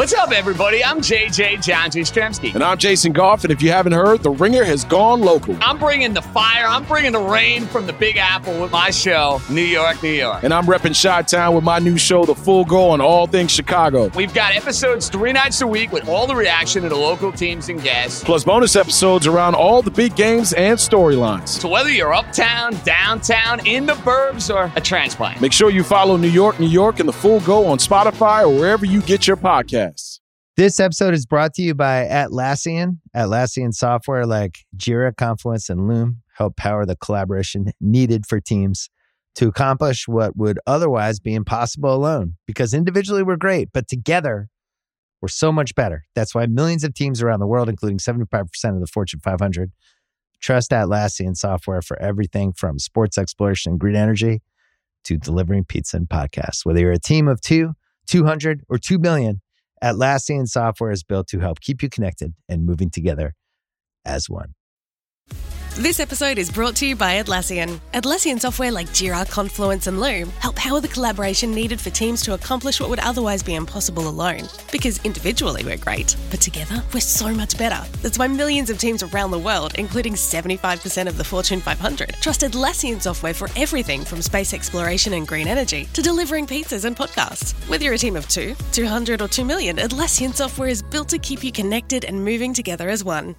What's up, everybody? I'm JJ John Jastrzemski. And I'm Jason Goff, and if you haven't heard, The Ringer has gone local. I'm bringing the fire, I'm bringing the rain from the Big Apple with my show, New York, New York. And I'm repping Chi-Town with my new show, The Full Go, on all things Chicago. We've got episodes 3 nights a week with all the reaction to the local teams and guests. Plus bonus episodes around all the big games and storylines. So whether you're uptown, downtown, in the burbs, or a transplant, make sure you follow New York, New York, and The Full Go on Spotify or wherever you get your podcasts. This episode is brought to you by Atlassian. Atlassian software like Jira, Confluence, and Loom help power the collaboration needed for teams to accomplish what would otherwise be impossible alone. Because individually we're great, but together we're so much better. That's why millions of teams around the world, including 75% of the Fortune 500, trust Atlassian software for everything from sports exploration and green energy to delivering pizza and podcasts. Whether you're a team of 2, 200, or 2 million, Atlassian software is built to help keep you connected and moving together as one. This episode is brought to you by Atlassian. Atlassian software like Jira, Confluence, and Loom help power the collaboration needed for teams to accomplish what would otherwise be impossible alone. Because individually we're great, but together we're so much better. That's why millions of teams around the world, including 75% of the Fortune 500, trust Atlassian software for everything from space exploration and green energy to delivering pizzas and podcasts. Whether you're a team of 2, 200, or 2 million, Atlassian software is built to keep you connected and moving together as one.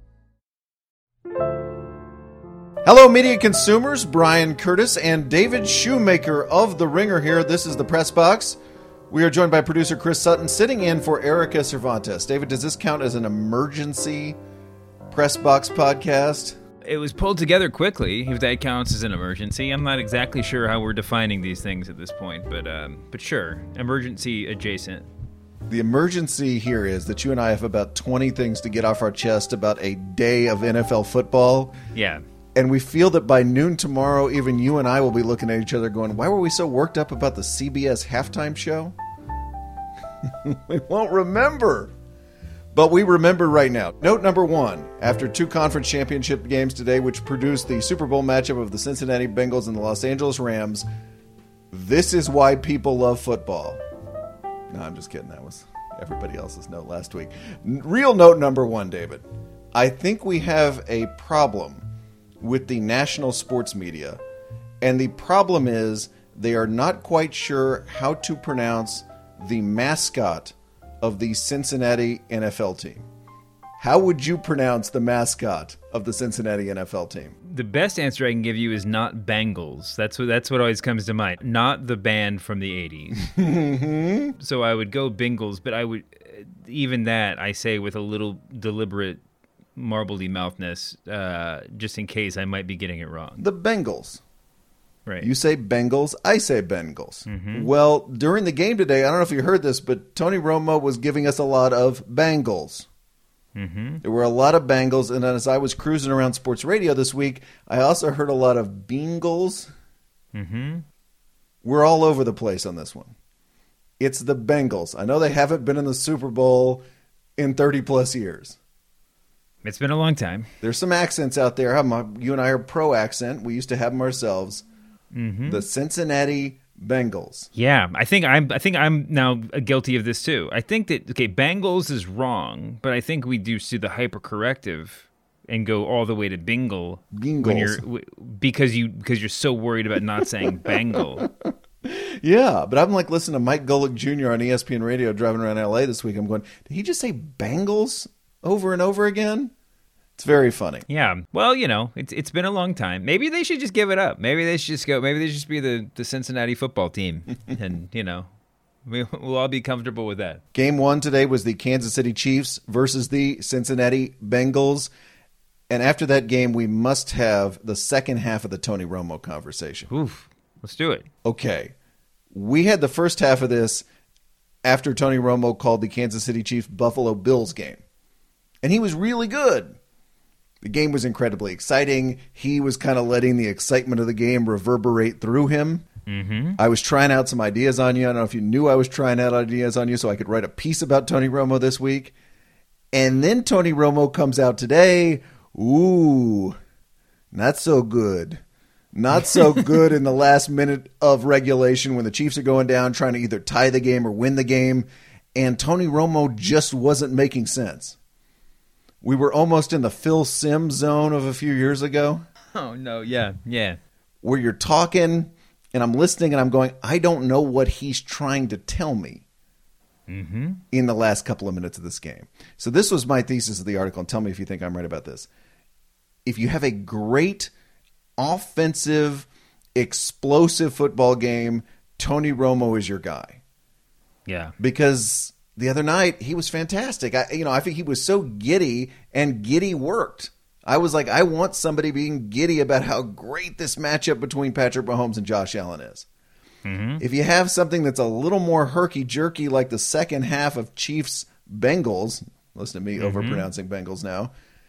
Hello, media consumers. Brian Curtis and David Shoemaker of The Ringer here. This is the Press Box. We are joined by producer Chris Sutton, sitting in for Erica Cervantes. David, does this count as an emergency Press Box podcast? It was pulled together quickly, if that counts as an emergency. I'm not exactly sure how we're defining these things at this point, but sure, emergency adjacent. The emergency here is that you and I have about 20 things to get off our chest about a day of NFL football. Yeah. And we feel that by noon tomorrow, even you and I will be looking at each other going, why were we so worked up about the CBS halftime show? We won't remember. But we remember right now. Note number 1, after 2 conference championship games today, which produced the Super Bowl matchup of the Cincinnati Bengals and the Los Angeles Rams, this is why people love football. No, I'm just kidding. That was everybody else's note last week. Real note number 1, David. I think we have a problem with the national sports media, and the problem is they are not quite sure how to pronounce the mascot of the Cincinnati NFL team. How would you pronounce the mascot of the Cincinnati NFL team? The best answer I can give you is not Bengals. That's what always comes to mind. Not the band from the 80s. Mm-hmm. So I would go Bengals, but I would, even that, I say with a little deliberate marbly mouthness, just in case I might be getting it wrong. The Bengals. Right. You say Bengals, I say Bengals. Mm-hmm. Well, during the game today, I don't know if you heard this, but Tony Romo was giving us a lot of Bengals. Mm-hmm. There were a lot of Bengals, and as I was cruising around sports radio this week, I also heard a lot of Bengals. Mm-hmm. We're all over the place on this one. It's the Bengals. I know they haven't been in the Super Bowl in 30-plus years. It's been a long time. There's some accents out there. You and I are pro-accent. We used to have them ourselves. Mm-hmm. The Cincinnati Bengals. Yeah, I think I'm now guilty of this too. I think that Bengals is wrong, but I think we do see the hypercorrective and go all the way to bingle because you're so worried about not saying bangle. Yeah, but I'm like listening to Mike Golick Jr. on ESPN Radio driving around LA this week. I'm going, did he just say Bengals over and over again? It's very funny. Yeah. Well, it's been a long time. Maybe they should just give it up. Maybe they should just go. Maybe they should just be the Cincinnati football team, and we'll all be comfortable with that. Game 1 today was the Kansas City Chiefs versus the Cincinnati Bengals, and after that game, we must have the second half of the Tony Romo conversation. Oof. Let's do it. Okay. We had the first half of this after Tony Romo called the Kansas City Chiefs Buffalo Bills game, and he was really good. The game was incredibly exciting. He was kind of letting the excitement of the game reverberate through him. Mm-hmm. I was trying out some ideas on you. I don't know if you knew I was trying out ideas on you so I could write a piece about Tony Romo this week. And then Tony Romo comes out today. Ooh, not so good. Not so good in the last minute of regulation when the Chiefs are going down trying to either tie the game or win the game. and Tony Romo just wasn't making sense. We were almost in the Phil Simms zone of a few years ago. Oh, no. Yeah. Yeah. Where you're talking and I'm listening and I'm going, I don't know what he's trying to tell me in the last couple of minutes of this game. So this was my thesis of the article, and tell me if you think I'm right about this. If you have a great offensive, explosive football game, Tony Romo is your guy. Yeah. Because the other night, he was fantastic. I think he was so giddy, and giddy worked. I was like, I want somebody being giddy about how great this matchup between Patrick Mahomes and Josh Allen is. If you have something that's a little more herky-jerky like the second half of Chiefs-Bengals, listen to me overpronouncing Bengals now,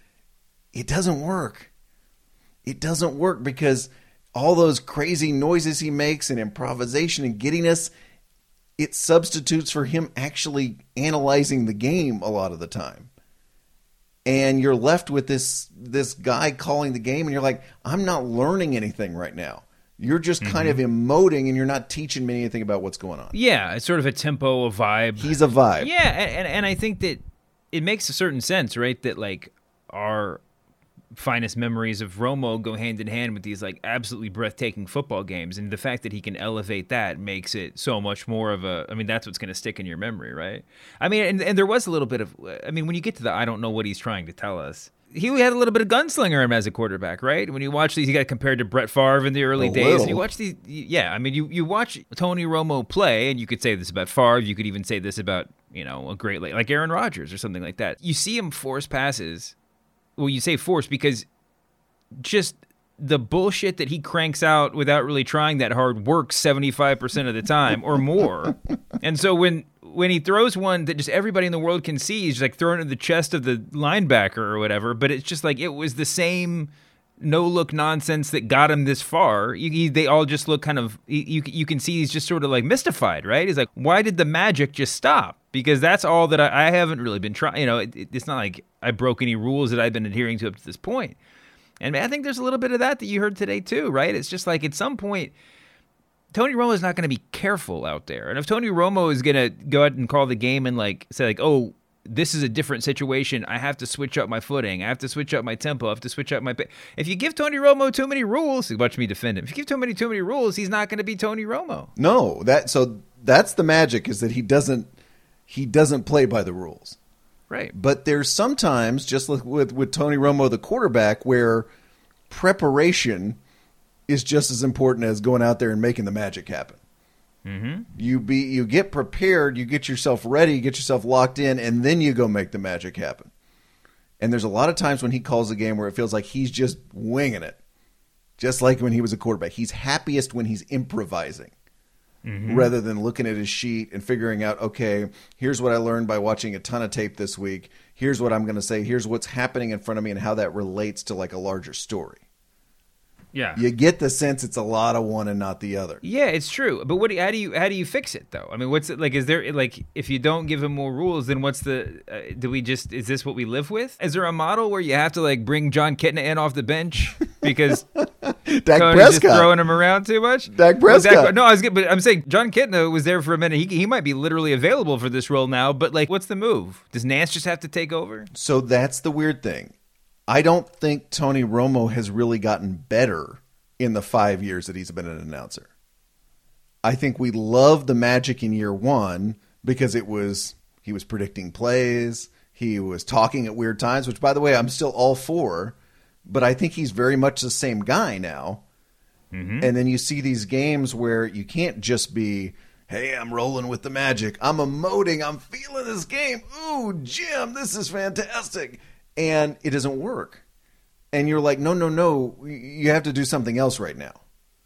it doesn't work. It doesn't work because all those crazy noises he makes and improvisation and giddiness, it substitutes for him actually analyzing the game a lot of the time. And you're left with this guy calling the game, and you're like, I'm not learning anything right now. You're just kind of emoting, and you're not teaching me anything about what's going on. Yeah, it's sort of a tempo, a vibe. He's a vibe. Yeah, and I think that it makes a certain sense, right? That like our finest memories of Romo go hand in hand with these like absolutely breathtaking football games, and the fact that he can elevate that makes it so much more of a. I mean, that's what's going to stick in your memory, right? I mean, and there was a little bit of. I mean, when you get to the, I don't know what he's trying to tell us. He had a little bit of gunslinger in him as a quarterback, right? When you watch these, he got compared to Brett Favre in the early days. And you watch these, yeah. I mean, you watch Tony Romo play, and you could say this about Favre. You could even say this about a great like Aaron Rodgers or something like that. You see him force passes. Well, you say force because just the bullshit that he cranks out without really trying that hard works 75% of the time or more. And so when he throws one that just everybody in the world can see, he's like throwing it in the chest of the linebacker or whatever, but it's just like it was the same no-look nonsense that got him this far. They all just look kind of, you can see he's just sort of like mystified, right? He's like, why did the magic just stop? Because that's all that I haven't really been trying. It's not like I broke any rules that I've been adhering to up to this point. And I think there's a little bit of that you heard today too, right? It's just like at some point, Tony Romo is not going to be careful out there. And if Tony Romo is going to go out and call the game and like say like, oh, this is a different situation. I have to switch up my footing. I have to switch up my tempo. I have to switch up my. If you give Tony Romo too many rules, watch me defend him. If you give too many rules, he's not going to be Tony Romo. No, that's the magic is that he doesn't play by the rules. Right. But there's sometimes, just like with Tony Romo, the quarterback, where preparation is just as important as going out there and making the magic happen. You get prepared, you get yourself ready, you get yourself locked in, and then you go make the magic happen. And there's a lot of times when he calls a game where it feels like he's just winging it. Just like when he was a quarterback. He's happiest when he's improvising. Rather than looking at his sheet and figuring out, okay, here's what I learned by watching a ton of tape this week. Here's what I'm going to say. Here's what's happening in front of me and how that relates to like a larger story. Yeah, you get the sense it's a lot of one and not the other. Yeah, it's true. But how do you fix it though? I mean, what's it like? Is there like if you don't give him more rules, then what's the? Is this what we live with? Is there a model where you have to like bring John Kitna in off the bench because Dak Tony's Prescott just throwing him around too much? Dak Prescott. But I'm saying John Kitna was there for a minute. He might be literally available for this role now. But like, what's the move? Does Nance just have to take over? So that's the weird thing. I don't think Tony Romo has really gotten better in the 5 years that he's been an announcer. I think we loved the magic in year one because he was predicting plays, he was talking at weird times, which by the way, I'm still all for, but I think he's very much the same guy now. And then you see these games where you can't just be, hey, I'm rolling with the magic. I'm emoting. I'm feeling this game. Ooh, Jim, this is fantastic. And it doesn't work. And you're like, no, you have to do something else right now.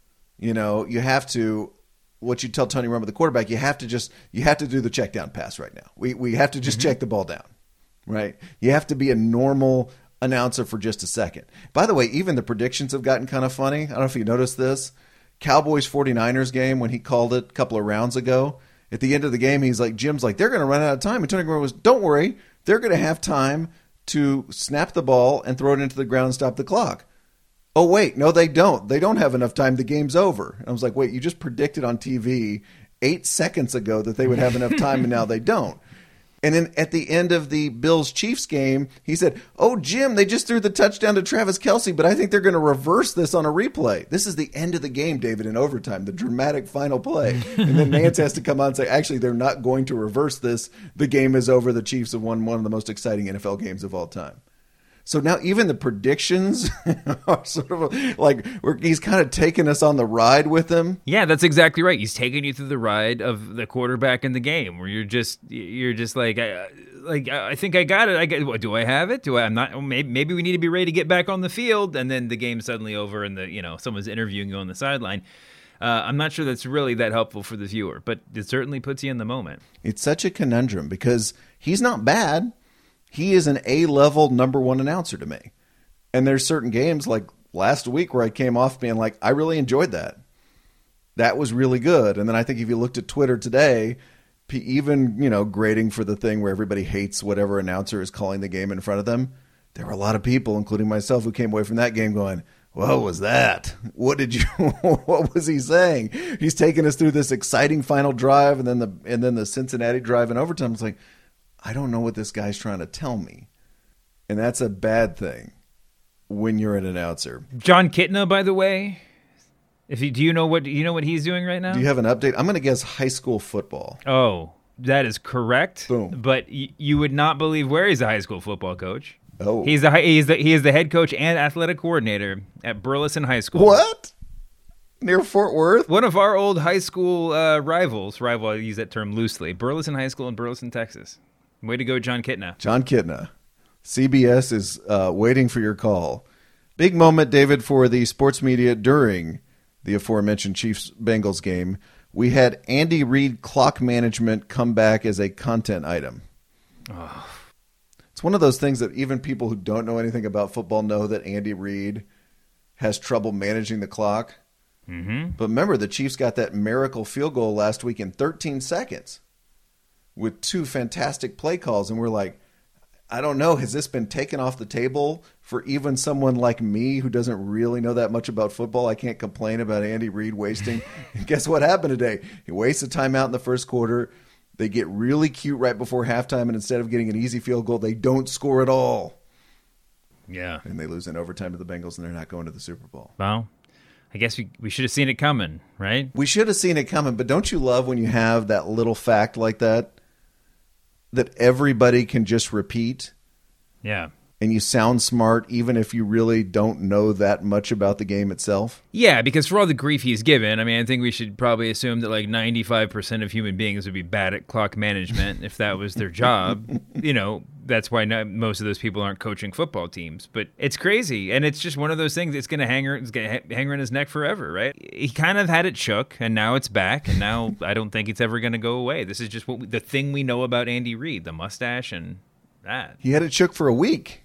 You have to, what you tell Tony Romo, the quarterback, you have to do the check down pass right now. We have to just check the ball down, right? You have to be a normal announcer for just a second. By the way, even the predictions have gotten kind of funny. I don't know if you noticed this. Cowboys 49ers game, when he called it a couple of rounds ago, at the end of the game, he's like, Jim's like, they're going to run out of time. And Tony Romo was, don't worry, they're going to have time to snap the ball and throw it into the ground and stop the clock. Oh, wait, no, they don't. They don't have enough time. The game's over. And I was like, wait, you just predicted on TV 8 seconds ago that they would have enough time, and now they don't. And then at the end of the Bills-Chiefs game, he said, "Oh, Jim, they just threw the touchdown to Travis Kelce, but I think they're going to reverse this on a replay." This is the end of the game, David, in overtime, the dramatic final play. And then Nance has to come out and say, actually, they're not going to reverse this. The game is over. The Chiefs have won one of the most exciting NFL games of all time. So now even the predictions are sort of like he's kind of taking us on the ride with him. Yeah, that's exactly right. He's taking you through the ride of the quarterback in the game, where you're just like I think I got it. Do I have it? I'm not. Maybe we need to be ready to get back on the field, and then the game's suddenly over, and someone's interviewing you on the sideline. I'm not sure that's really that helpful for the viewer, but it certainly puts you in the moment. It's such a conundrum because he's not bad. He is an A-level number one announcer to me. And there's certain games like last week where I came off being like, I really enjoyed that. That was really good. And then I think if you looked at Twitter today, even, grading for the thing where everybody hates whatever announcer is calling the game in front of them, there were a lot of people, including myself, who came away from that game going, what was that? What was he saying? He's taking us through this exciting final drive and then the Cincinnati drive in overtime. It's like, I don't know what this guy's trying to tell me. And that's a bad thing when you're an announcer. Jon Kitna, by the way, do you know what he's doing right now? Do you have an update? I'm going to guess high school football. Oh, that is correct. Boom. But you would not believe where he's a high school football coach. Oh. He is the head coach and athletic coordinator at Burleson High School. What? Near Fort Worth? One of our old high school rivals. I use that term loosely. Burleson High School in Burleson, Texas. Way to go, Jon Kitna. Jon Kitna. CBS is waiting for your call. Big moment, David, for the sports media during the aforementioned Chiefs-Bengals game. We had Andy Reid clock management come back as a content item. Oh. It's one of those things that even people who don't know anything about football know that Andy Reid has trouble managing the clock. Mm-hmm. But remember, the Chiefs got that miracle field goal last week in 13 seconds. With two fantastic play calls, and we're like, I don't know, has this been taken off the table for even someone like me who doesn't really know that much about football? I can't complain about Andy Reid wasting. And guess what happened today? He wastes a timeout in the first quarter. They get really cute right before halftime, and instead of getting an easy field goal, they don't score at all. Yeah. And they lose in overtime to the Bengals, and they're not going to the Super Bowl. Well, I guess we should have seen it coming, right? We should have seen it coming, but don't you love when you have that little fact like that everybody can just repeat? Yeah. And you sound smart even if you really don't know that much about the game itself? Yeah, because for all the grief he's given, I think we should probably assume that like 95% of human beings would be bad at clock management if that was their job. That's why most of those people aren't coaching football teams. But it's crazy, and it's just one of those things that's going to hang around his neck forever, right? He kind of had it shook, and now it's back, and now I don't think it's ever going to go away. This is just the thing we know about Andy Reid, the mustache and that. He had it shook for a week.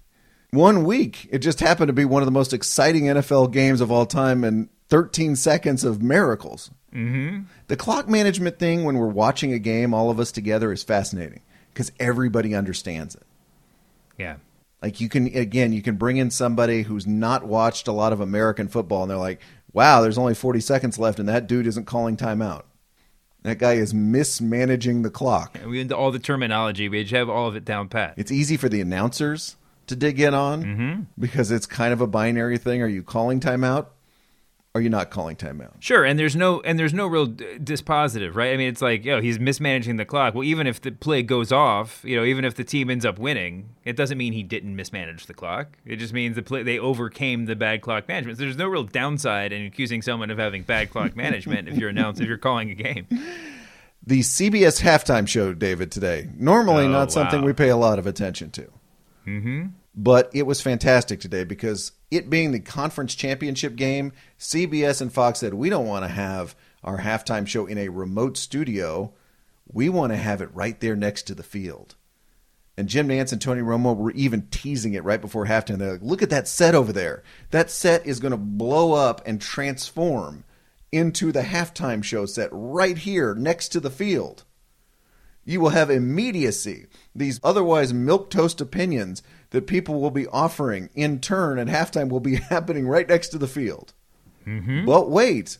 1 week. It just happened to be one of the most exciting NFL games of all time, and 13 seconds of miracles. Mm-hmm. The clock management thing when we're watching a game, all of us together, is fascinating because everybody understands it. Yeah. Like you can bring in somebody who's not watched a lot of American football, and they're like, wow, there's only 40 seconds left, and that dude isn't calling timeout. That guy is mismanaging the clock. And we into all the terminology. We have all of it down pat. It's easy for the announcers to dig in on because it's kind of a binary thing. Are you calling timeout? Are you not calling timeout? Sure, and there's no real dispositive, right? It's like, he's mismanaging the clock. Well, even if the play goes off, even if the team ends up winning, it doesn't mean he didn't mismanage the clock. It just means they overcame the bad clock management. So there's no real downside in accusing someone of having bad clock management if you're calling a game. The CBS halftime show, David, today. Normally not something we pay a lot of attention to. Mm-hmm. But it was fantastic today because it being the conference championship game, CBS and Fox said, we don't want to have our halftime show in a remote studio. We want to have it right there next to the field. And Jim Nance and Tony Romo were even teasing it right before halftime. They're like, look at that set over there. That set is going to blow up and transform into the halftime show set right here next to the field. You will have immediacy. These otherwise milquetoast opinions that people will be offering in turn at halftime will be happening right next to the field. Mm-hmm. But wait,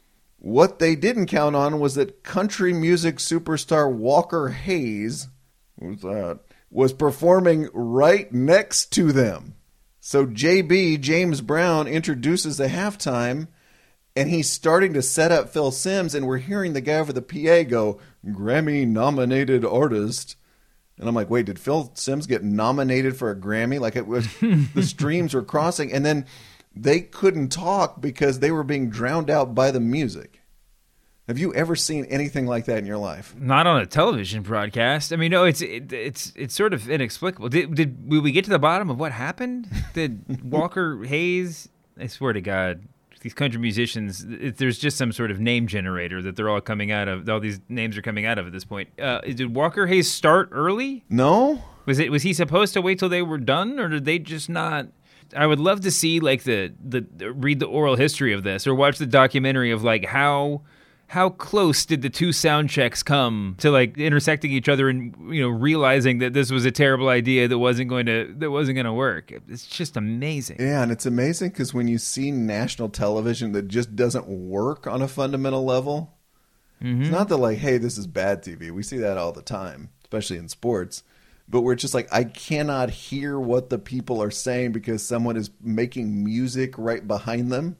what they didn't count on was that country music superstar Walker Hayes who's that, was performing right next to them. So JB, James Brown, introduces the halftime, and he's starting to set up Phil Simms, and we're hearing the guy over the PA go, Grammy-nominated artist. And I'm like, wait, did Phil Simms get nominated for a Grammy? Like, it was the streams were crossing, and then they couldn't talk because they were being drowned out by the music. Have you ever seen anything like that in your life? Not on a television broadcast. I mean, no, it's sort of inexplicable. Did we get to the bottom of what happened? Did Walker Hayes? I swear to God, these country musicians, there's just some sort of name generator that they're all coming out of. All these names are coming out of at this point. Did Walker Hayes start early? No. Was he supposed to wait till they were done, or did they just not? I would love to see like the read the oral history of this, or watch the documentary of like how close did the two sound checks come to like intersecting each other and realizing that this was a terrible idea that wasn't going to work. It's just amazing. Yeah, and it's amazing because when you see national television that just doesn't work on a fundamental level, it's not that like, hey, this is bad TV. We see that all the time, especially in sports. But we're just like, I cannot hear what the people are saying because someone is making music right behind them.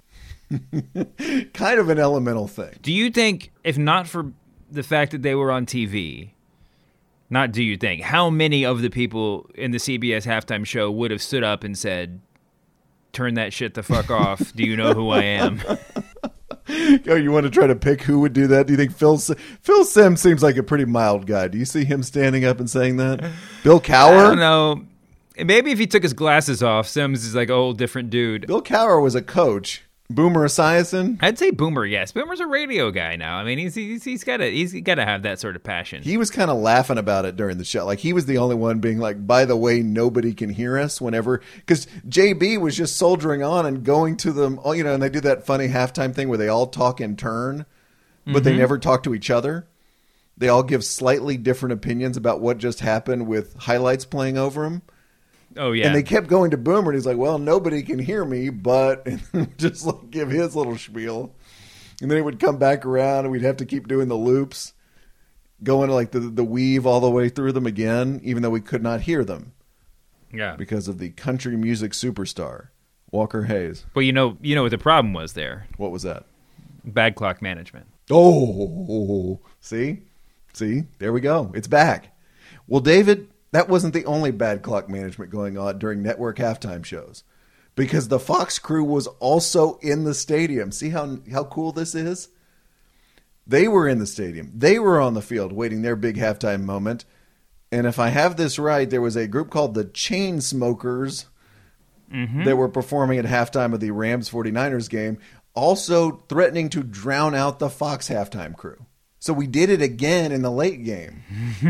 Kind of an elemental thing. Do you think, if not for the fact that they were on TV, how many of the people in the CBS halftime show would have stood up and said, turn that shit the fuck off, do you know who I am? Oh, you want to try to pick who would do that? Do you think Phil Simms seems like a pretty mild guy? Do you see him standing up and saying that? Bill Cowher? I don't know. Maybe if he took his glasses off, Simms is like a whole different dude. Bill Cowher was a coach. Boomer Esiason? I'd say Boomer, yes. Boomer's a radio guy now. I mean, he's got to have that sort of passion. He was kind of laughing about it during the show. Like, he was the only one being like, by the way, nobody can hear us whenever. Because JB was just soldiering on and going to them, and they do that funny halftime thing where they all talk in turn, but they never talk to each other. They all give slightly different opinions about what just happened with highlights playing over them. Oh, yeah. And they kept going to Boomer, and he's like, well, nobody can hear me, but and just like give his little spiel. And then he would come back around, and we'd have to keep doing the loops, going to like the weave all the way through them again, even though we could not hear them. Yeah. Because of the country music superstar, Walker Hayes. Well, you know what the problem was there. What was that? Bad clock management. Oh, see, there we go. It's back. Well, David, that wasn't the only bad clock management going on during network halftime shows, because the Fox crew was also in the stadium. See how cool this is? They were in the stadium. They were on the field waiting their big halftime moment. And if I have this right, there was a group called the Chainsmokers that were performing at halftime of the Rams 49ers game, also threatening to drown out the Fox halftime crew. So we did it again in the late game.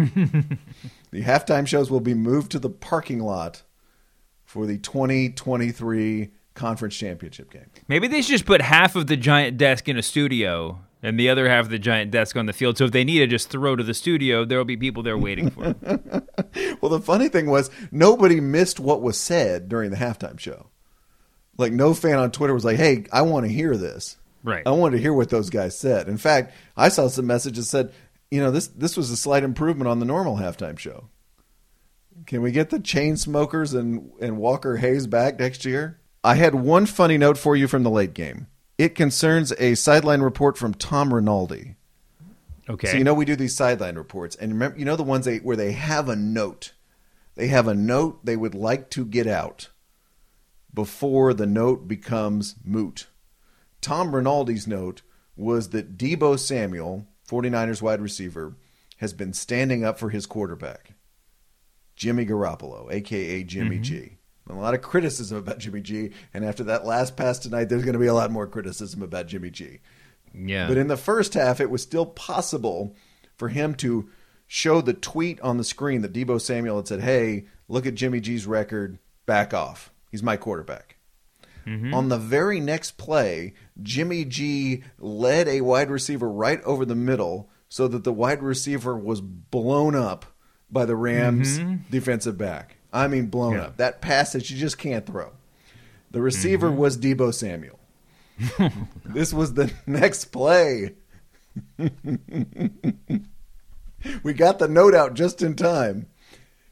The halftime shows will be moved to the parking lot for the 2023 conference championship game. Maybe they should just put half of the giant desk in a studio and the other half of the giant desk on the field. So if they need to just throw to the studio, there will be people there waiting for them. Well, the funny thing was nobody missed what was said during the halftime show. Like, no fan on Twitter was like, hey, I want to hear this. Right. I wanted to hear what those guys said. In fact, I saw some messages that said, this was a slight improvement on the normal halftime show. Can we get the Chainsmokers and Walker Hayes back next year? I had one funny note for you from the late game. It concerns a sideline report from Tom Rinaldi. Okay. So we do these sideline reports, and remember, the ones where they have a note. They have a note they would like to get out before the note becomes moot. Tom Rinaldi's note was that Deebo Samuel, 49ers wide receiver, has been standing up for his quarterback, Jimmy Garoppolo, a.k.a. Jimmy G. A lot of criticism about Jimmy G, and after that last pass tonight, there's going to be a lot more criticism about Jimmy G. Yeah. But in the first half, it was still possible for him to show the tweet on the screen that Deebo Samuel had said, hey, look at Jimmy G's record, back off. He's my quarterback. On the very next play, Jimmy G led a wide receiver right over the middle so that the wide receiver was blown up by the Rams defensive back. I mean, blown up. That pass that you just can't throw. The receiver was Deebo Samuel. This was the next play. We got the note out just in time.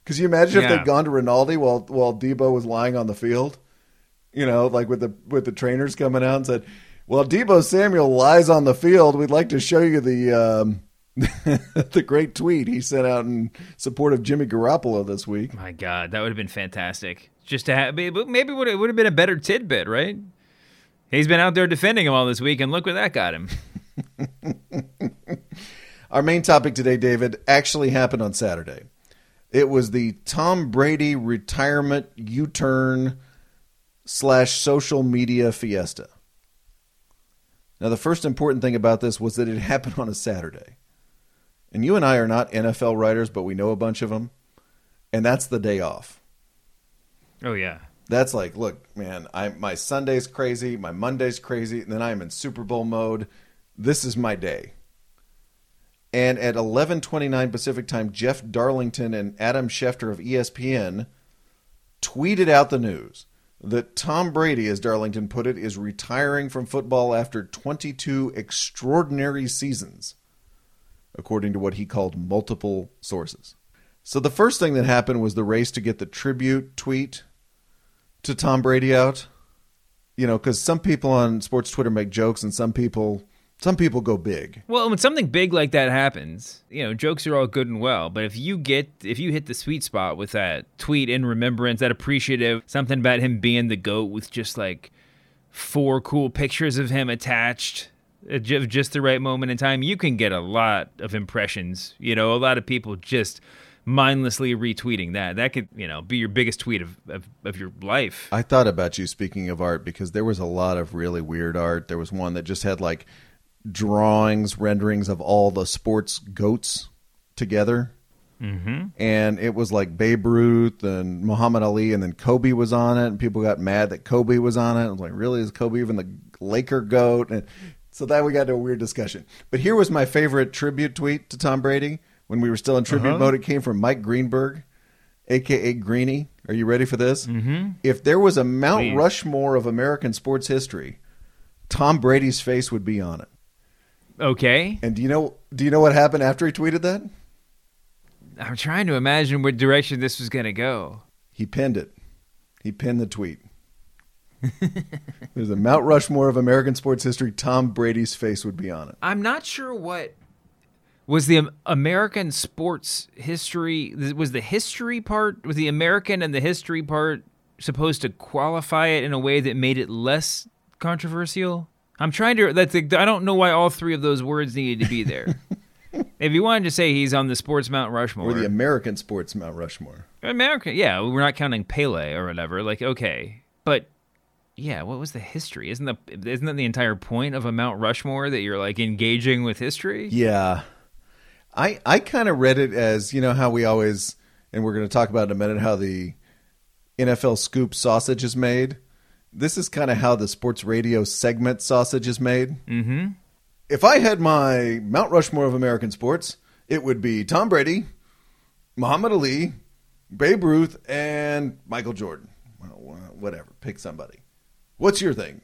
Could you imagine if Yeah. they'd gone to Rinaldi while Debo was lying on the field? You know, like with the trainers coming out and said, "Well, Debo Samuel lies on the field. We'd like to show you the the great tweet he sent out in support of Jimmy Garoppolo this week." My God, that would have been fantastic. Just to have, maybe it would have been a better tidbit, right? He's been out there defending him all this week, and look where that got him. Our main topic today, David, actually happened on Saturday. It was the Tom Brady retirement U-turn / social media fiesta. Now, the first important thing about this was that it happened on a Saturday. And you and I are not NFL writers, but we know a bunch of them. And that's the day off. Oh, yeah. That's like, look, man, my Sunday's crazy, my Monday's crazy, and then I'm in Super Bowl mode. This is my day. And at 11:29 Pacific time, Jeff Darlington and Adam Schefter of ESPN tweeted out the news that Tom Brady, as Darlington put it, is retiring from football after 22 extraordinary seasons, according to what he called multiple sources. So the first thing that happened was the race to get the tribute tweet to Tom Brady out. You know, because some people on sports Twitter make jokes and some people go big. Well, when something big like that happens, you know, jokes are all good and well, but if you hit the sweet spot with that tweet in remembrance, that appreciative, something about him being the GOAT with just like 4 cool pictures of him attached at just the right moment in time, you can get a lot of impressions. You know, a lot of people just mindlessly retweeting that. That could, you know, be your biggest tweet of your life. I thought about you, speaking of art, because there was a lot of really weird art. There was one that just had like drawings, renderings of all the sports GOATs together. Mm-hmm. And it was like Babe Ruth and Muhammad Ali, and then Kobe was on it, and people got mad that Kobe was on it. I was like, really? Is Kobe even the Laker GOAT? And so that we got into a weird discussion. But here was my favorite tribute tweet to Tom Brady when we were still in tribute mode. It came from Mike Greenberg, a.k.a. Greeny. Are you ready for this? Mm-hmm. If there was a Mount Rushmore of American sports history, Tom Brady's face would be on it. Okay. And do you know what happened after he tweeted that? I'm trying to imagine what direction this was going to go. He pinned it. He pinned the tweet. There's a Mount Rushmore of American sports history. Tom Brady's face would be on it. I'm not sure what was the American sports history. Was the history part, was the American and the history part supposed to qualify it in a way that made it less controversial? I'm trying to. I don't know why all 3 of those words needed to be there. If you wanted to say he's on the sports Mount Rushmore, or the American sports Mount Rushmore, American, yeah, we're not counting Pele or whatever. Like, okay, but yeah, what was the history? Isn't that the entire point of a Mount Rushmore, that you're like engaging with history? Yeah, I kind of read it as, you know how we always, and we're going to talk about in a minute, how the NFL scoop sausage is made. This is kind of how the sports radio segment sausage is made. Mm-hmm. If I had my Mount Rushmore of American sports, it would be Tom Brady, Muhammad Ali, Babe Ruth, and Michael Jordan. Well, whatever. Pick somebody. What's your thing?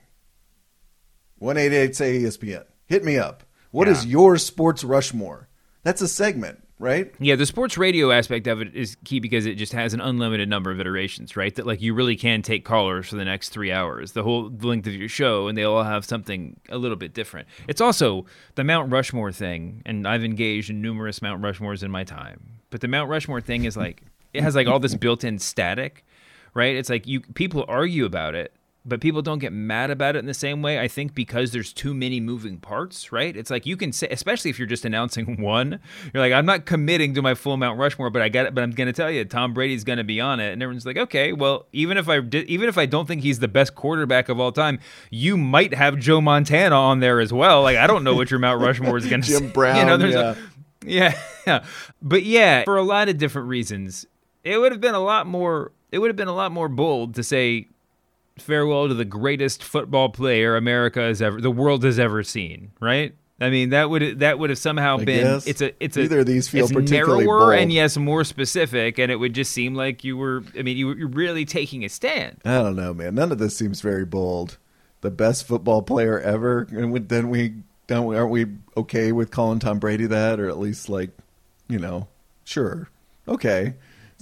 1-888-SAY-ESPN. Hit me up. What is your sports Rushmore? That's a segment, right? Yeah, the sports radio aspect of it is key because it just has an unlimited number of iterations, right? That like you really can take callers for the next 3 hours, the whole length of your show, and they all have something a little bit different. It's also the Mount Rushmore thing, and I've engaged in numerous Mount Rushmores in my time. But the Mount Rushmore thing is like, it has like all this built-in static, right? It's like people argue about it, but people don't get mad about it in the same way, I think, because there's too many moving parts, right? It's like you can say, especially if you're just announcing one, you're like, I'm not committing to my full Mount Rushmore, but I'm going to tell you, Tom Brady's going to be on it. And everyone's like, okay, well, even if I don't think he's the best quarterback of all time, you might have Joe Montana on there as well. Like, I don't know what your Mount Rushmore is going to say. Jim Brown, yeah. But yeah, for a lot of different reasons, it would have been a lot more bold to say, farewell to the greatest football player the world has ever seen, right? I mean, that would have somehow been either of these feel particularly narrower bold. And yes, more specific, and it would just seem like you're really taking a stand. I don't know, man. None of this seems very bold. The best football player ever, and then aren't we okay with calling Tom Brady that, or at least like, sure, okay.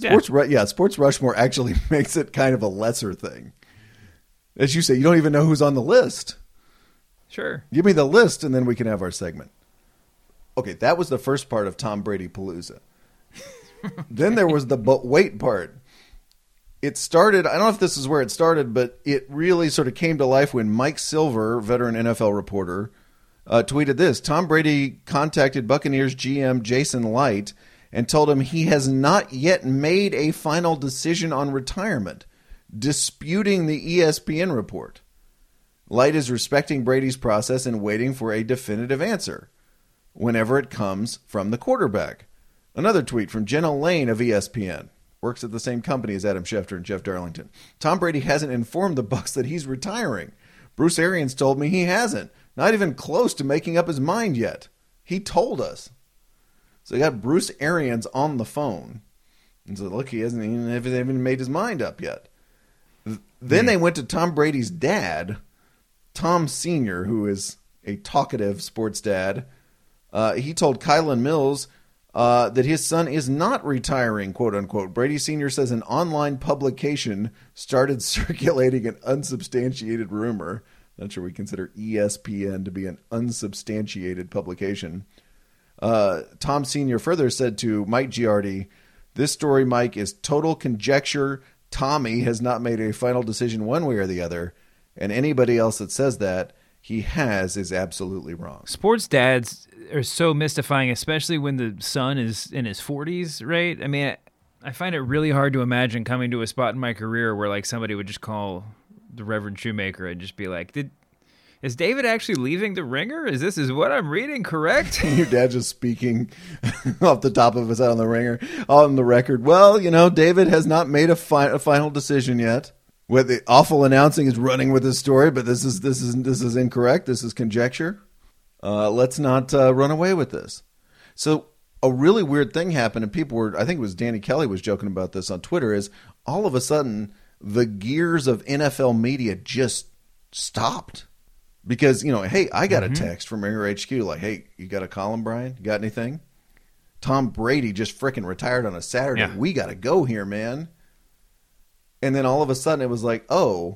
Sports Rushmore actually makes it kind of a lesser thing. As you say, you don't even know who's on the list. Sure. Give me the list, and then we can have our segment. Okay, that was the first part of Tom Brady Palooza. Then there was the but wait part. It started, I don't know if this is where it started, but it really sort of came to life when Mike Silver, veteran NFL reporter, tweeted this. Tom Brady contacted Buccaneers GM Jason Light and told him he has not yet made a final decision on retirement, disputing the ESPN report. Light is respecting Brady's process and waiting for a definitive answer whenever it comes from the quarterback. Another tweet from Jenna Lane of ESPN. Works at the same company as Adam Schefter and Jeff Darlington. Tom Brady hasn't informed the Bucs that he's retiring. Bruce Arians told me he hasn't. Not even close to making up his mind yet. He told us. So they got Bruce Arians on the phone. And said, look, he hasn't even made his mind up yet. Then they went to Tom Brady's dad, Tom Sr., who is a talkative sports dad. He told Kylan Mills that his son is not retiring, quote unquote. Brady Sr. says an online publication started circulating an unsubstantiated rumor. Not sure we consider ESPN to be an unsubstantiated publication. Tom Sr. further said to Mike Giardi, this story, Mike, is total conjecture. Tommy has not made a final decision one way or the other. And anybody else that says that he has is absolutely wrong. Sports dads are so mystifying, especially when the son is in his 40s, right? I mean, I find it really hard to imagine coming to a spot in my career where like somebody would just call the Reverend Shoemaker and just be like, is David actually leaving the Ringer? Is what I'm reading correct? Your dad just speaking off the top of his head on the Ringer, on the record. Well, David has not made a final decision yet. With the awful announcing is running with his story, but this is incorrect. This is conjecture. Let's not run away with this. So a really weird thing happened, and people were, I think it was Danny Kelly was joking about this on Twitter, is all of a sudden the gears of NFL media just stopped. Because, hey, I got a text from Ringer HQ like, hey, you got a column, Brian? You got anything? Tom Brady just freaking retired on a Saturday. Yeah. We got to go here, man. And then all of a sudden it was like, oh,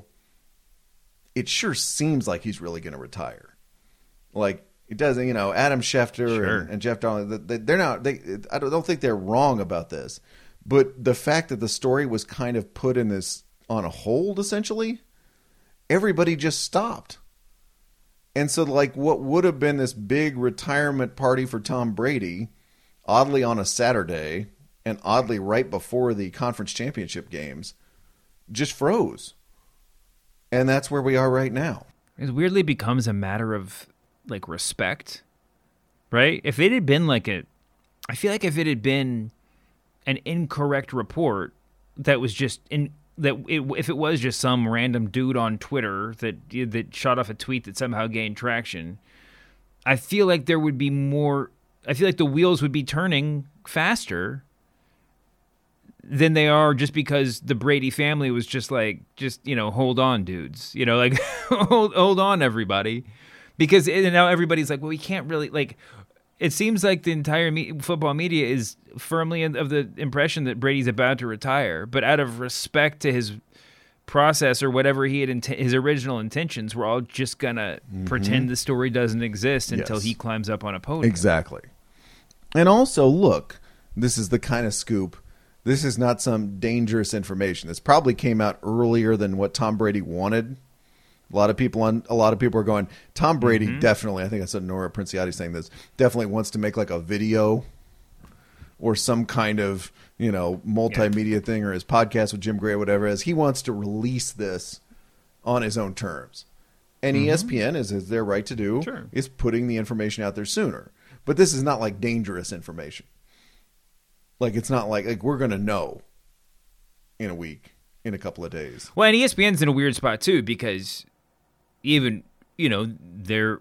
it sure seems like he's really going to retire. Like, it doesn't, Adam Schefter and Jeff Darlington, they're not, I don't think they're wrong about this. But the fact that the story was kind of put in this on a hold, essentially, everybody just stopped. And so, like, what would have been this big retirement party for Tom Brady, oddly on a Saturday, and oddly right before the conference championship games, just froze. And that's where we are right now. It weirdly becomes a matter of, like, respect, right? If it had been I feel like if it had been an incorrect report that was just if it was just some random dude on Twitter that shot off a tweet that somehow gained traction, I feel like there would be more. I feel like the wheels would be turning faster than they are just because the Brady family was just hold on, dudes, like hold on, everybody, because now everybody's like, well, we can't really like. It seems like the entire football media is firmly of the impression that Brady's about to retire, but out of respect to his process or whatever he had his original intentions, we're all just gonna pretend the story doesn't exist until he climbs up on a podium. Exactly. And also, look, this is the kind of scoop. This is not some dangerous information. This probably came out earlier than what Tom Brady wanted. A lot of people are going, Tom Brady definitely, I think I said Nora Princiotti saying this, definitely wants to make like a video or some kind of, multimedia thing, or his podcast with Jim Gray or whatever it is. He wants to release this on his own terms. And ESPN, is their right to do, is putting the information out there sooner. But this is not like dangerous information. Like, it's not like we're going to know in a week, in a couple of days. Well, and ESPN's in a weird spot too, because even, they're,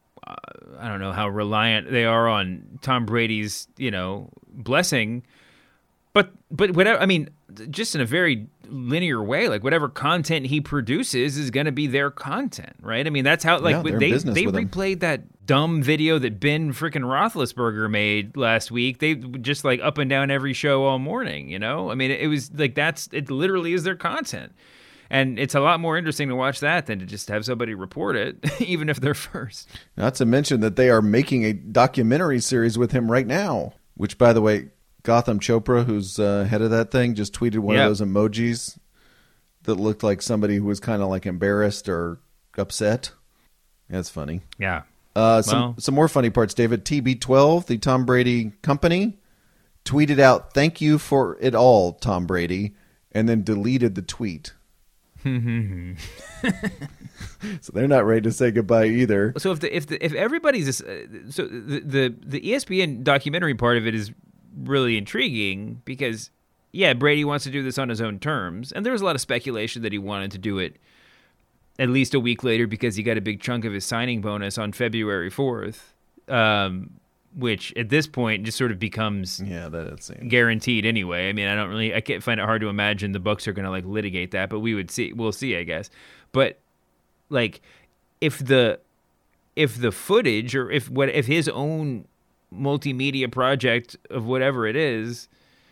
I don't know how reliant they are on Tom Brady's, blessing, but whatever. I mean, just in a very linear way. Like whatever content he produces is going to be their content, right? I mean, that's how like they replayed that dumb video that Ben freaking Roethlisberger made last week. They just like up and down every show all morning, you know? I mean, it was like it literally is their content. And it's a lot more interesting to watch that than to just have somebody report it, even if they're first. Not to mention that they are making a documentary series with him right now, which, by the way, Gautam Chopra, who's head of that thing, just tweeted one of those emojis that looked like somebody who was kind of like embarrassed or upset. That's funny. Yeah. Some more funny parts, David. TB12, the Tom Brady company, tweeted out, "Thank you for it all, Tom Brady," and then deleted the tweet. So they're not ready to say goodbye either. So if everybody's so the ESPN documentary part of it is really intriguing because Brady wants to do this on his own terms, and there was a lot of speculation that he wanted to do it at least a week later because he got a big chunk of his signing bonus on February 4th, which at this point just sort of becomes guaranteed anyway. I mean, I can't find it hard to imagine the Bucs are going to like litigate that, but we'll see, I guess. But like, if the footage or if his own multimedia project of whatever it is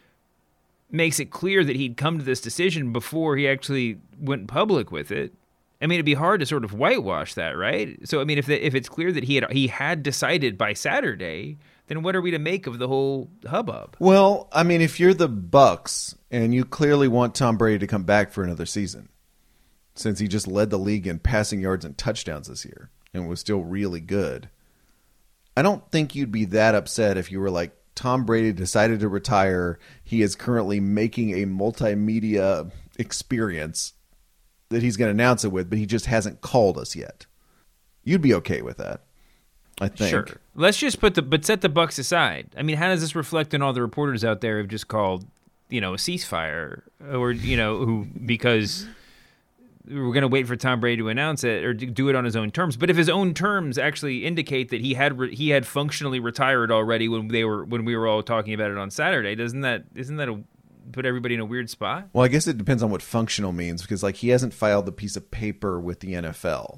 makes it clear that he'd come to this decision before he actually went public with it, I mean, it'd be hard to sort of whitewash that, right? So, I mean, if it's clear that he had decided by Saturday, then what are we to make of the whole hubbub? Well, I mean, if you're the Bucs and you clearly want Tom Brady to come back for another season, since he just led the league in passing yards and touchdowns this year and was still really good, I don't think you'd be that upset if you were like, Tom Brady decided to retire. He is currently making a multimedia experience that he's going to announce it with, but he just hasn't called us yet. You'd be okay with that, I think. Sure. Let's just set the Bucs aside. I mean, how does this reflect on all the reporters out there who've just called, a ceasefire, or because we're going to wait for Tom Brady to announce it or do it on his own terms? But if his own terms actually indicate that he had functionally retired already when we were all talking about it on Saturday, isn't that put everybody in a weird spot? Well, I guess it depends on what functional means, because like he hasn't filed the piece of paper with the NFL.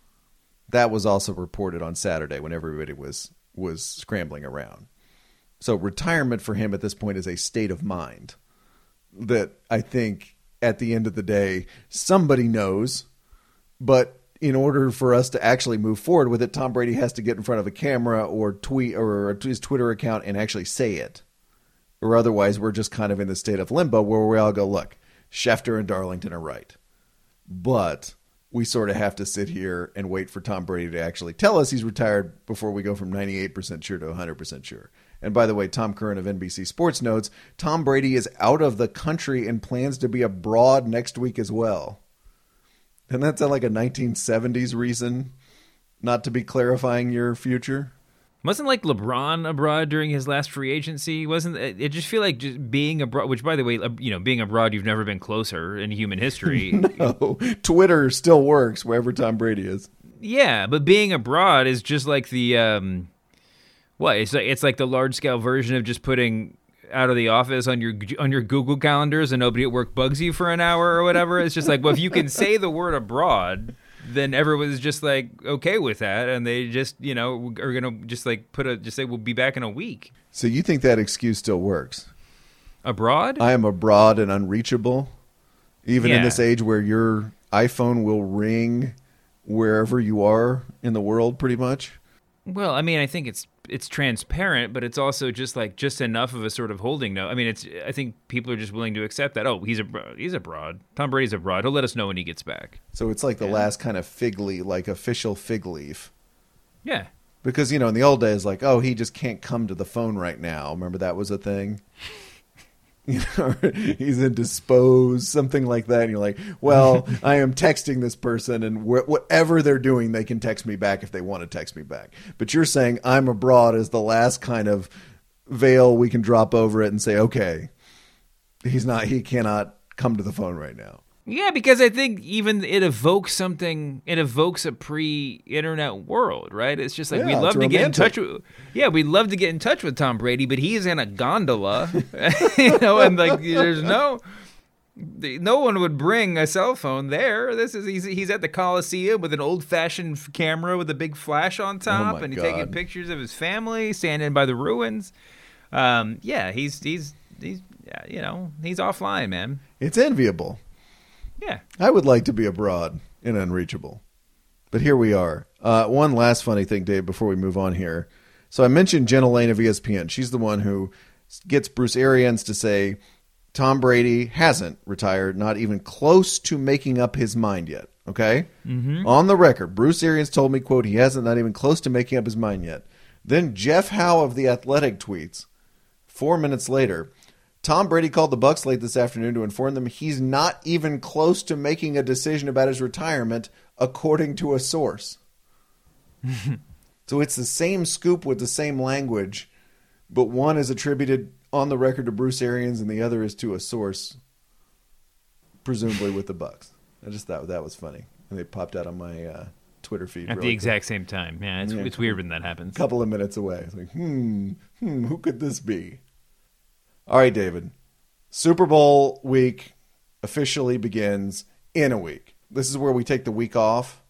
That was also reported on Saturday when everybody was scrambling around. So retirement for him at this point is a state of mind that I think at the end of the day somebody knows, but in order for us to actually move forward with it, Tom Brady has to get in front of a camera or tweet or his Twitter account and actually say it. Or otherwise, we're just kind of in the state of limbo where we all go, look, Schefter and Darlington are right. But we sort of have to sit here and wait for Tom Brady to actually tell us he's retired before we go from 98% sure to 100% sure. And by the way, Tom Curran of NBC Sports notes, Tom Brady is out of the country and plans to be abroad next week as well. Doesn't that sound like a 1970s reason not to be clarifying your future? Wasn't like LeBron abroad during his last free agency? Wasn't it? Just feel like just being abroad, which by the way, being abroad, you've never been closer in human history. No, Twitter still works wherever Tom Brady is. Yeah, but being abroad is just like the it's like the large scale version of just putting out of the office on your Google calendars and nobody at work bugs you for an hour or whatever. It's just like, well, if you can say the word abroad, then everyone's just like okay with that, and they just are gonna just like say we'll be back in a week. So you think that excuse still works? Abroad? I am abroad and unreachable, even in this age where your iPhone will ring wherever you are in the world, pretty much. Well, I mean, I think it's transparent, but it's also just enough of a sort of holding note. I mean, I think people are just willing to accept that. Oh, he's abroad. Tom Brady's abroad. He'll let us know when he gets back. So it's like the last kind of fig leaf, like official fig leaf. Yeah. Because, in the old days, like, oh, he just can't come to the phone right now. Remember that was a thing? He's indisposed, something like that. And you're like, well, I am texting this person, and whatever they're doing, they can text me back if they want to text me back. But you're saying I'm abroad is the last kind of veil we can drop over it and say, okay, he cannot come to the phone right now. Yeah, because I think even it evokes a pre-internet world, right? It's just like we'd love to get in touch with. Yeah, we'd love to get in touch with Tom Brady, but he's in a gondola, and like there's no. No one would bring a cell phone there. He's at the Coliseum with an old-fashioned camera with a big flash on top, and he's taking pictures of his family standing by the ruins. He's offline, man. It's enviable. Yeah, I would like to be abroad and unreachable, but here we are. One last funny thing, Dave, before we move on here. So I mentioned Jenna Lane of ESPN. She's the one who gets Bruce Arians to say Tom Brady hasn't retired, not even close to making up his mind yet. Okay? Mm-hmm. On the record, Bruce Arians told me, quote, he hasn't, not even close to making up his mind yet. Then Jeff Howe of The Athletic tweets, 4 minutes later, Tom Brady called the Bucs late this afternoon to inform them he's not even close to making a decision about his retirement, according to a source. So it's the same scoop with the same language, but one is attributed on the record to Bruce Arians and the other is to a source, presumably with the Bucs. I just thought that was funny. And they popped out on my Twitter feed. At the exact same time. Yeah, it's weird when that happens. A couple of minutes away. It's like, who could this be? All right, David. Super Bowl week officially begins in a week. This is where we take the week off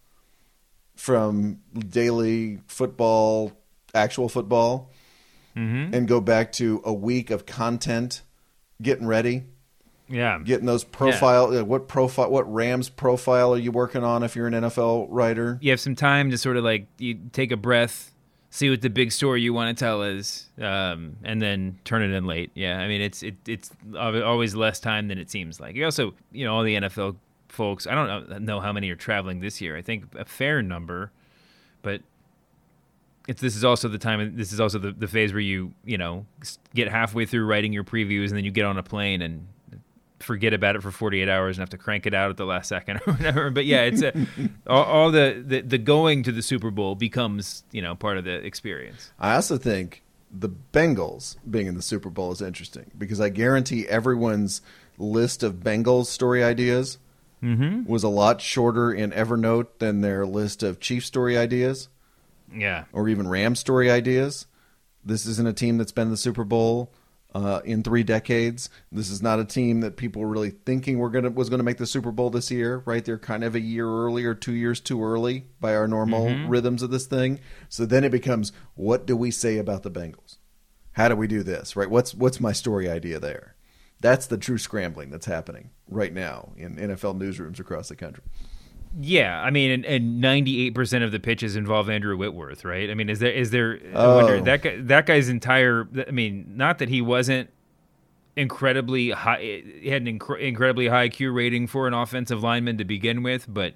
from daily football, actual football, and go back to a week of content, getting ready. Yeah. Getting those profile. Yeah. What Rams profile are you working on if you're an NFL writer? You have some time to sort of you take a breath, see what the big story you want to tell is, and then turn it in late. Yeah, I mean, it's always less time than it seems like. You also, all the NFL folks, I don't know how many are traveling this year. I think a fair number, but this is also the time. This is also the phase where you get halfway through writing your previews, and then you get on a plane and forget about it for 48 hours and have to crank it out at the last second or whatever. But yeah, it's all the going to the Super Bowl becomes part of the experience. I also think the Bengals being in the Super Bowl is interesting because I guarantee everyone's list of Bengals story ideas was a lot shorter in Evernote than their list of Chiefs story ideas. Yeah. Or even Rams story ideas. This isn't a team that's been in the Super Bowl in 3 decades. This is not a team that people were really thinking was going to make the Super Bowl this year, right? They're kind of a year early or 2 years too early by our normal rhythms of this thing. So then it becomes, what do we say about the Bengals? How do we do this, right? What's my story idea there? That's the true scrambling that's happening right now in NFL newsrooms across the country. Yeah, I mean, and 98% of the pitches involve Andrew Whitworth, right? I mean, is there? I wonder, that guy's entire. I mean, not that he wasn't incredibly high. He had an incredibly high Q rating for an offensive lineman to begin with, but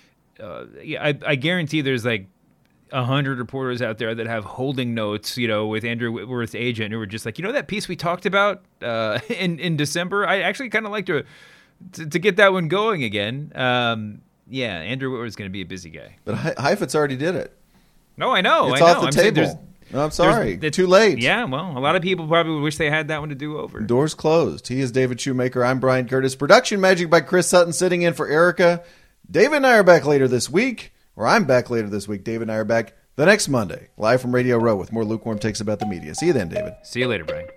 I guarantee there's 100 reporters out there that have holding notes, with Andrew Whitworth's agent, who were just that piece we talked about in December. I actually kind of like to get that one going again. Yeah, Andrew Whitworth's going to be a busy guy. But Heifetz already did it. No, I know. It's off the table. No, I'm sorry. Too late. Yeah, well, a lot of people probably wish they had that one to do over. Doors closed. He is David Shoemaker. I'm Brian Curtis. Production magic by Chris Sutton, sitting in for Erica. David and I are back later this week, or I'm back later this week. David and I are back the next Monday, live from Radio Row with more lukewarm takes about the media. See you then, David. See you later, Brian.